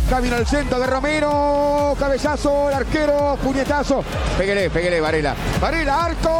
Camino al centro de Romero. Cabezazo, el arquero, puñetazo. Péguele, Varela. Varela, arco,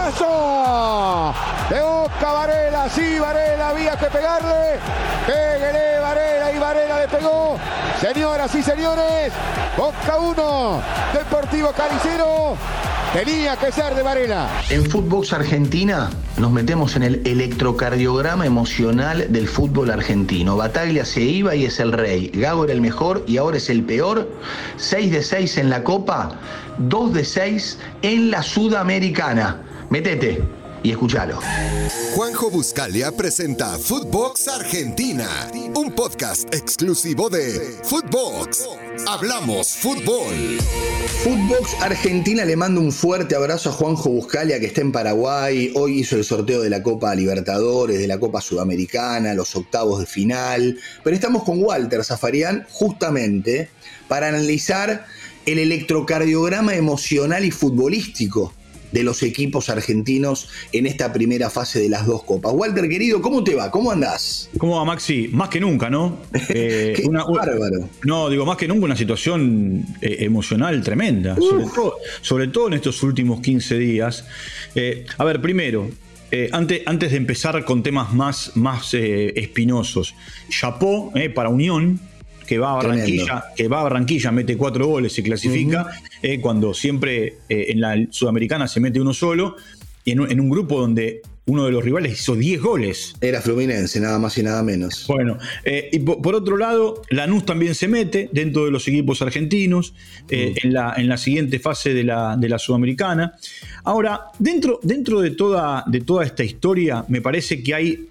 golazo. De Boca, Varela, sí, Varela, había que pegarle. Péguele, Varela, y Varela le pegó. Señoras y señores, Boca 1, Deportivo Cali 0. Tenía que ser de Varela. En Footbox Argentina nos metemos en el electrocardiograma emocional del fútbol argentino. Bataglia se iba y es el rey. Gago era el mejor y ahora es el peor. 6 de 6 en la Copa, 2 de 6 en la Sudamericana. Metete y escúchalo. Juanjo Buscalia presenta Footbox Argentina, un podcast exclusivo de Footbox. Hablamos fútbol. Footbox Argentina le mando un fuerte abrazo a Juanjo Buscalia, que está en Paraguay. Hoy hizo el sorteo de la Copa Libertadores, de la Copa Sudamericana, los octavos de final. Pero estamos con Walter Zafarian justamente para analizar el electrocardiograma emocional y futbolístico de los equipos argentinos en esta primera fase de las dos copas. Walter, querido, ¿cómo te va? ¿Cómo andás? ¿Cómo va, Maxi? Más que nunca, ¿no? Qué bárbaro. No, digo, más que nunca una situación emocional tremenda, sobre todo en estos últimos 15 días. A ver, primero, antes de empezar con temas más espinosos, chapó para Unión, que va a Barranquilla, mete 4 goles, se clasifica, cuando siempre en la Sudamericana se mete uno solo, y en un grupo donde uno de los rivales hizo 10 goles. Era Fluminense, nada más y nada menos. Bueno, y por otro lado, Lanús también se mete dentro de los equipos argentinos en la siguiente fase de la Sudamericana. Ahora, dentro de toda esta historia, me parece que hay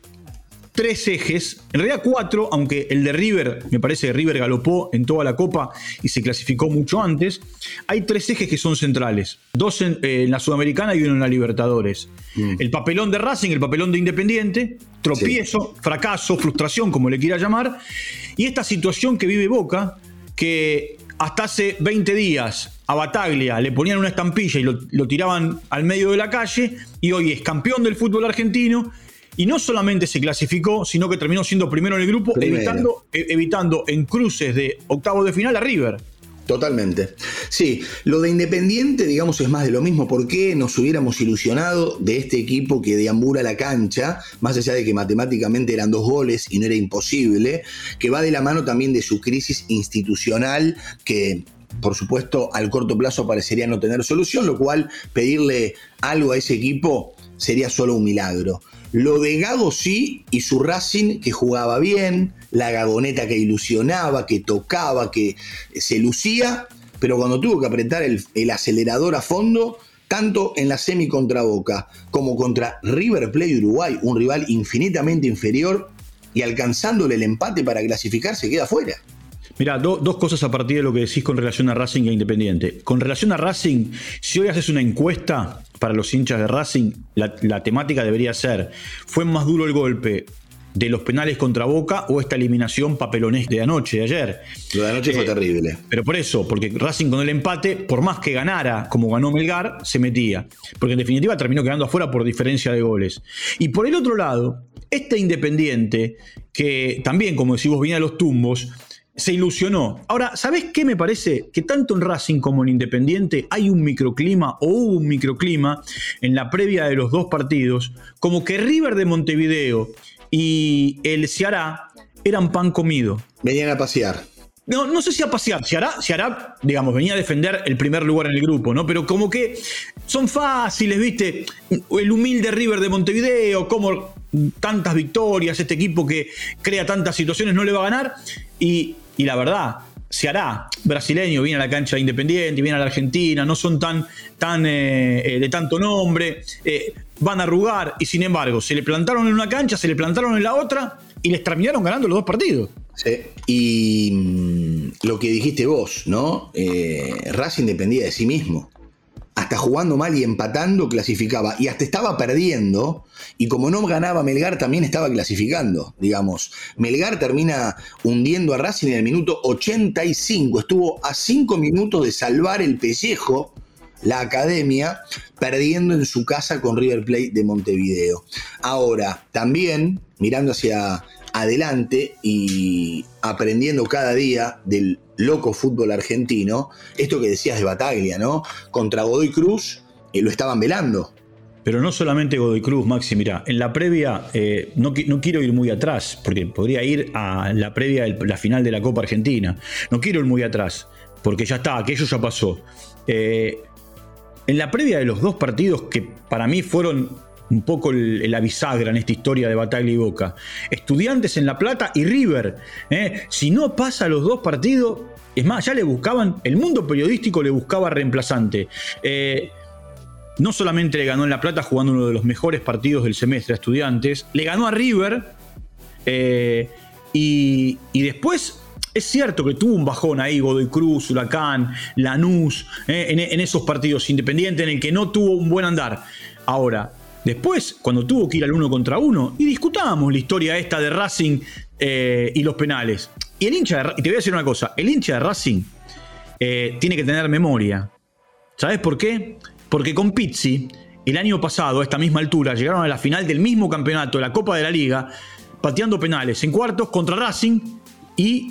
3 ejes, en realidad 4, aunque el de River, me parece que River galopó en toda la Copa y se clasificó mucho antes. Hay 3 ejes que son centrales, 2 en la Sudamericana y 1 en la Libertadores. El papelón de Racing, el papelón de Independiente, tropiezo, fracaso, frustración, como le quiera llamar, y esta situación que vive Boca, que hasta hace 20 días a Bataglia le ponían una estampilla y lo tiraban al medio de la calle, y hoy es campeón del fútbol argentino. Y no solamente se clasificó, sino que terminó siendo primero en el grupo, evitando en cruces de octavos de final a River. Totalmente. Sí, lo de Independiente, digamos, es más de lo mismo. ¿Por qué nos hubiéramos ilusionado de este equipo que deambula la cancha, más allá de que matemáticamente eran 2 goles y no era imposible, que va de la mano también de su crisis institucional, que por supuesto al corto plazo parecería no tener solución, lo cual pedirle algo a ese equipo sería solo un milagro. Lo de Gago sí, y su Racing que jugaba bien, la Gagoneta que ilusionaba, que tocaba, que se lucía, pero cuando tuvo que apretar el acelerador a fondo, tanto en la semi contra Boca como contra River Plate de Uruguay, un rival infinitamente inferior, y alcanzándole el empate para clasificar, se queda fuera. Mirá, dos cosas a partir de lo que decís con relación a Racing e Independiente. Con relación a Racing, si hoy haces una encuesta para los hinchas de Racing, la temática debería ser: ¿fue más duro el golpe de los penales contra Boca o esta eliminación papelones de anoche, de ayer? Lo de anoche fue terrible. Pero por eso, porque Racing con el empate, por más que ganara como ganó Melgar, se metía. Porque en definitiva terminó quedando afuera por diferencia de goles. Y por el otro lado, este Independiente, que también, como decís vos, viene a los tumbos, se ilusionó. Ahora, ¿sabés qué me parece? Que tanto en Racing como en Independiente hay un microclima, o hubo un microclima en la previa de los 2 partidos, como que River de Montevideo y el Ceará eran pan comido. Venían a pasear. No sé si a pasear. Ceará, digamos, venía a defender el primer lugar en el grupo, ¿no? Pero como que son fáciles, ¿viste? El humilde River de Montevideo, como tantas victorias, este equipo que crea tantas situaciones no le va a ganar. Y la verdad, Ceará, brasileño, viene a la cancha de Independiente, viene a la Argentina, no son tan de tanto nombre, van a arrugar, y sin embargo, se le plantaron en una cancha, se le plantaron en la otra, y les terminaron ganando los 2 partidos. Sí. Y lo que dijiste vos, ¿no? Racing dependía de sí mismo. Hasta jugando mal y empatando clasificaba, y hasta estaba perdiendo, y como no ganaba Melgar también estaba clasificando, digamos. Melgar termina hundiendo a Racing en el minuto 85, estuvo a 5 minutos de salvar el pellejo, la academia, perdiendo en su casa con River Plate de Montevideo. Ahora, también, mirando hacia adelante y aprendiendo cada día del loco fútbol argentino, esto que decías de Bataglia, ¿no? Contra Godoy Cruz lo estaban velando. Pero no solamente Godoy Cruz, Maxi, mirá, en la previa, no quiero ir muy atrás, porque podría ir a la previa de la final de la Copa Argentina. No quiero ir muy atrás, porque ya está, aquello ya pasó. En la previa de los dos partidos que para mí fueron un poco la bisagra en esta historia de Bataglia y Boca, Estudiantes en La Plata y River, si no pasa los dos partidos, es más, ya le buscaban, el mundo periodístico le buscaba reemplazante. No solamente le ganó en La Plata jugando uno de los mejores partidos del semestre a Estudiantes, le ganó a River y después es cierto que tuvo un bajón ahí Godoy Cruz, Huracán, Lanús, en esos partidos, Independiente en el que no tuvo un buen andar. Ahora, después, cuando tuvo que ir al 1 contra 1, y discutábamos la historia esta de Racing y los penales. Y y te voy a decir una cosa, el hincha de Racing tiene que tener memoria. ¿Sabes por qué? Porque con Pizzi, el año pasado, a esta misma altura, llegaron a la final del mismo campeonato, la Copa de la Liga, pateando penales en cuartos contra Racing y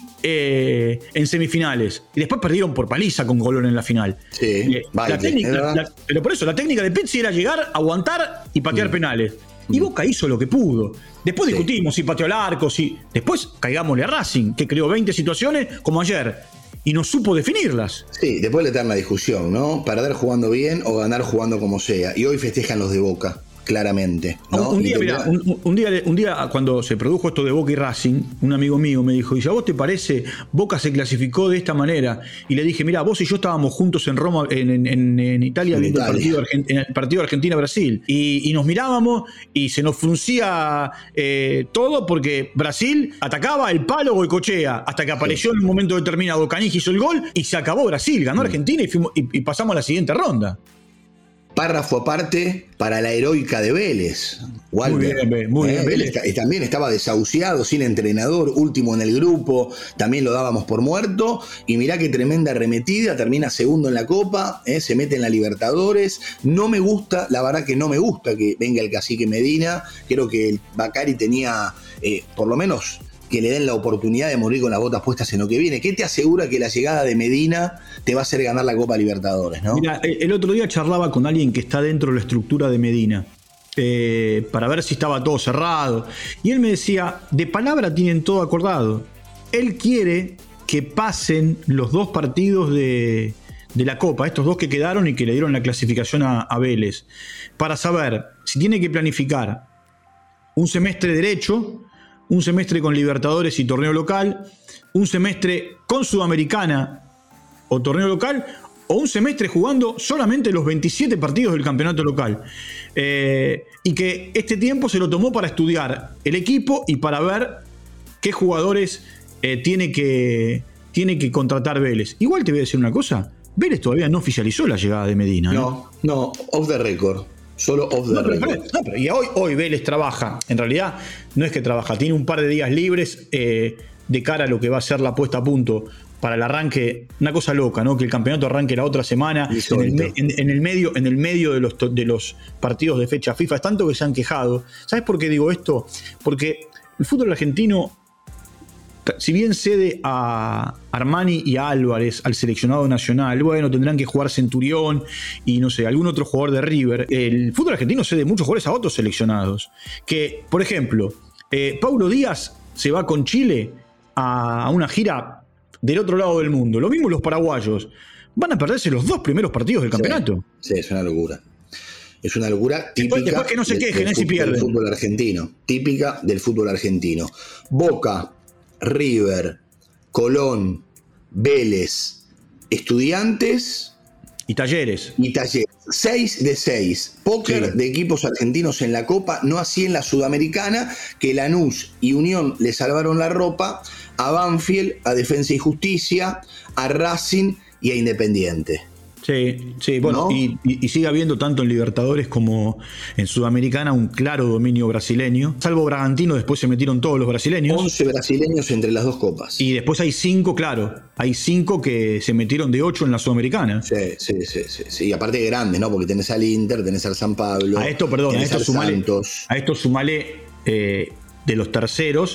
en semifinales. Y después perdieron por paliza con Colón en la final. Sí, pero por eso, la técnica de Pizzi era llegar, aguantar y patear penales. Y Boca hizo lo que pudo. Después discutimos si pateó al arco, después caigámosle a Racing, que creó 20 situaciones como ayer. Y no supo definirlas. Sí, después la eterna discusión, ¿no? Perder jugando bien o ganar jugando como sea. Y hoy festejan los de Boca, claramente, ¿no? Un día cuando se produjo esto de Boca y Racing, un amigo mío me dijo, ¿y a vos te parece Boca se clasificó de esta manera? Y le dije, mirá, vos y yo estábamos juntos en Roma, en Italia, viendo el partido Argentina-Brasil. Y nos mirábamos y se nos fruncía todo porque Brasil atacaba el palo Goicoechea hasta que apareció en un momento determinado Caniggia, hizo el gol y se acabó Brasil, ganó Argentina y pasamos a la siguiente ronda. Párrafo aparte para la heroica de Vélez. Walter. Muy bien. Vélez también estaba desahuciado, sin entrenador, último en el grupo, también lo dábamos por muerto. Y mirá qué tremenda arremetida, termina segundo en la Copa, se mete en la Libertadores. No me gusta, la verdad que no me gusta que venga el cacique Medina. Creo que el Bacari tenía, por lo menos, que le den la oportunidad de morir con las botas puestas en lo que viene. ¿Qué te asegura que la llegada de Medina te va a hacer ganar la Copa Libertadores, ¿no? Mira, el otro día charlaba con alguien que está dentro de la estructura de Medina para ver si estaba todo cerrado. Y él me decía, de palabra tienen todo acordado. Él quiere que pasen los dos partidos de la Copa, estos dos que quedaron y que le dieron la clasificación a Vélez, para saber si tiene que planificar un semestre derecho, un semestre con Libertadores y torneo local, un semestre con Sudamericana o torneo local, o un semestre jugando solamente los 27 partidos del campeonato local. Y que este tiempo se lo tomó para estudiar el equipo y para ver qué jugadores tiene que contratar Vélez. Igual te voy a decir una cosa, Vélez todavía no oficializó la llegada de Medina. No, off the record. Solo off the record. Y hoy Vélez trabaja. En realidad, no es que trabaja, tiene un par de días libres de cara a lo que va a ser la puesta a punto para el arranque. Una cosa loca, ¿no? Que el campeonato arranque la otra semana en el medio de los partidos de fecha FIFA. Es tanto que se han quejado. ¿Sabes por qué digo esto? Porque el fútbol argentino, si bien cede a Armani y a Álvarez al seleccionado nacional, bueno, tendrán que jugar Centurión y no sé, algún otro jugador de River. El fútbol argentino cede muchos jugadores a otros seleccionados. Que, por ejemplo, Paulo Díaz se va con Chile a una gira del otro lado del mundo. Lo mismo los paraguayos. Van a perderse los dos primeros partidos del campeonato. Sí, es una locura. Es una locura típica después que no se quejen si pierden. Del fútbol argentino. Típica del fútbol argentino. Boca, River, Colón, Vélez, Estudiantes y Talleres. 6 de 6. Póker de equipos argentinos en la Copa, no así en la Sudamericana, que Lanús y Unión le salvaron la ropa a Banfield, a Defensa y Justicia, a Racing y a Independiente. Sí, bueno, ¿no? Y sigue habiendo tanto en Libertadores como en Sudamericana un claro dominio brasileño. Salvo Bragantino, después se metieron todos los brasileños. 11 brasileños entre las dos copas. Y después hay 5, claro. Hay 5 que se metieron de 8 en la Sudamericana. Sí. Y aparte grandes, ¿no? Porque tenés al Inter, tenés al San Pablo. A esto sumale de los terceros,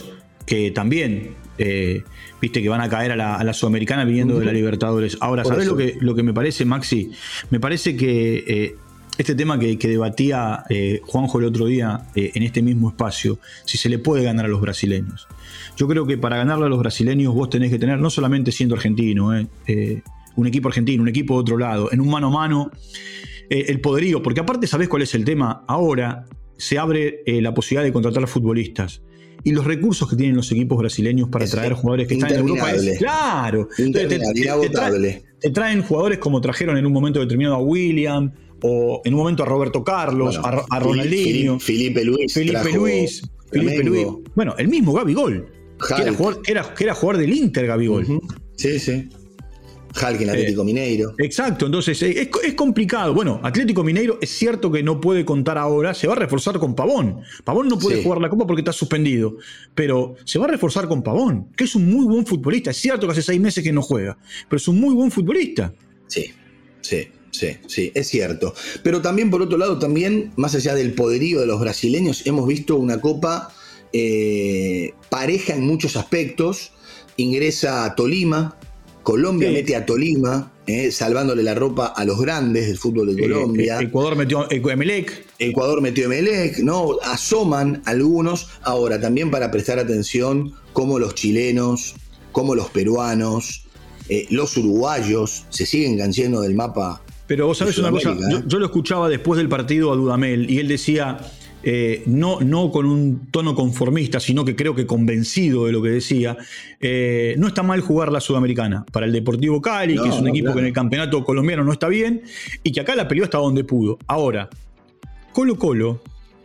que también, viste que van a caer a la Sudamericana viniendo de la Libertadores. Ahora, ¿sabés lo que me parece, Maxi? Me parece que este tema que debatía Juanjo el otro día en este mismo espacio, si se le puede ganar a los brasileños. Yo creo que para ganarle a los brasileños vos tenés que tener, no solamente siendo argentino, un equipo argentino, un equipo de otro lado, en un mano a mano, el poderío, porque aparte, ¿sabés cuál es el tema? Ahora se abre la posibilidad de contratar futbolistas. Y los recursos que tienen los equipos brasileños para traer jugadores que están en Europa es claro. Te traen jugadores como trajeron en un momento determinado a William, o en un momento a Roberto Carlos, a Ronaldinho, Felipe Luis. Bueno, el mismo Gabigol, que era jugador del Inter, Gabigol. Sí. Hulk en Atlético Mineiro. Exacto, entonces es complicado. Bueno, Atlético Mineiro es cierto que no puede contar ahora, se va a reforzar con Pavón. Pavón no puede jugar la Copa porque está suspendido, pero se va a reforzar con Pavón, que es un muy buen futbolista. Es cierto que hace 6 meses que no juega, pero es un muy buen futbolista. Sí, es cierto. Pero también, por otro lado, más allá del poderío de los brasileños, hemos visto una Copa pareja en muchos aspectos. Ingresa a Tolima, Colombia mete a Tolima, salvándole la ropa a los grandes del fútbol de Colombia. Ecuador metió Emelec, ¿no? Asoman algunos. Ahora, también para prestar atención, cómo los chilenos, cómo los peruanos, los uruguayos se siguen cansando del mapa. Pero vos sabés una cosa, yo lo escuchaba después del partido a Dudamel y él decía, no con un tono conformista, sino que creo que convencido de lo que decía, no está mal jugar la Sudamericana para el Deportivo Cali, que es un equipo que en el campeonato colombiano no está bien y que acá la peleó hasta donde pudo. Ahora, Colo-Colo,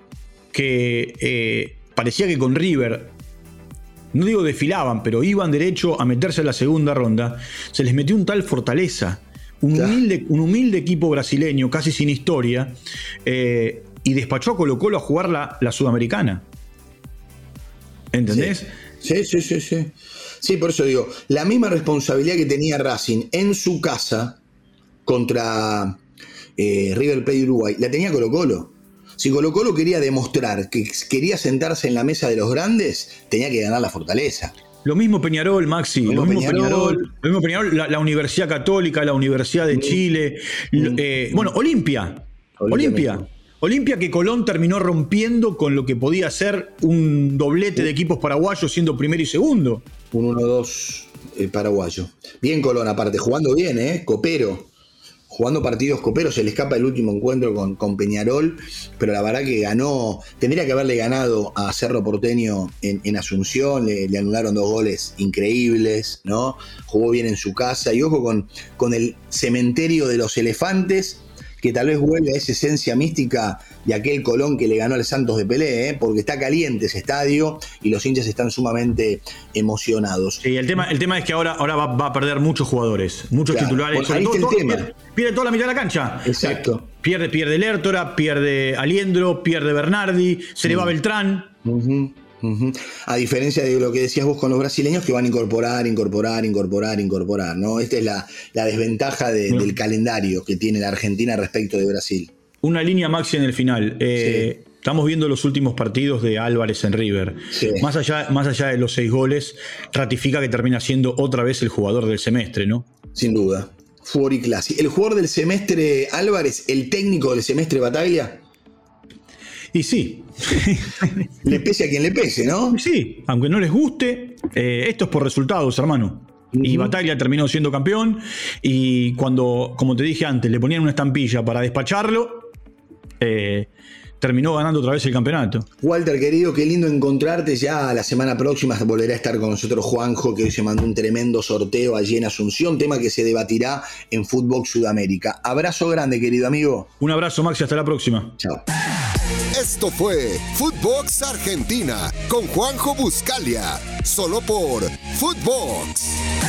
que parecía que con River, no digo desfilaban, pero iban derecho a meterse en la segunda ronda, se les metió un tal Fortaleza, un humilde equipo brasileño, casi sin historia, y despachó a Colo-Colo a jugar la Sudamericana. ¿Entendés? Sí. Sí, por eso digo, la misma responsabilidad que tenía Racing en su casa contra River Plate de Uruguay, la tenía Colo-Colo. Si Colo-Colo quería demostrar que quería sentarse en la mesa de los grandes, tenía que ganar la Fortaleza. Lo mismo Peñarol, Maxi, lo mismo Peñarol, la Universidad Católica, la Universidad de Chile, Olimpia que Colón terminó rompiendo con lo que podía ser un doblete de equipos paraguayos siendo primero y segundo. Un 1-2 paraguayo. Bien Colón aparte, jugando bien, copero. Jugando partidos coperos, se le escapa el último encuentro con Peñarol, pero la verdad que ganó, tendría que haberle ganado a Cerro Porteño en Asunción, le anularon 2 goles increíbles, ¿no? Jugó bien en su casa, y ojo con el cementerio de los elefantes, que tal vez vuelve a esa esencia mística de aquel Colón que le ganó al Santos de Pelé, porque está caliente ese estadio y los hinchas están sumamente emocionados. Sí, el tema es que ahora va a perder muchos jugadores, muchos titulares. Bueno, ahí está el tema. Pierde toda la mitad de la cancha. Exacto. Pierde Lertora, pierde Aliendro, pierde Bernardi, se le va Beltrán. A diferencia de lo que decías vos con los brasileños, que van a incorporar, ¿no? Esta es la desventaja del calendario que tiene la Argentina respecto de Brasil. Una línea, Maxi, en el final. Estamos viendo los últimos partidos de Álvarez en River. Sí. Más allá de los 6 goles, ratifica que termina siendo otra vez el jugador del semestre, ¿no? Sin duda. Fuoriclassi. ¿El jugador del semestre Álvarez, el técnico del semestre Bataglia? Y sí. Le pese a quien le pese, ¿no? Sí, aunque no les guste, esto es por resultados, hermano. Y Bataglia terminó siendo campeón, y cuando, como te dije antes, le ponían una estampilla para despacharlo, terminó ganando otra vez el campeonato. Walter, querido, qué lindo encontrarte. Ya la semana próxima volverá a estar con nosotros Juanjo, que hoy se mandó un tremendo sorteo allí en Asunción, tema que se debatirá en Footbox Sudamérica. Abrazo grande, querido amigo. Un abrazo, Maxi, hasta la próxima. Chao. Esto fue Footbox Argentina con Juanjo Buscalia, solo por Footbox.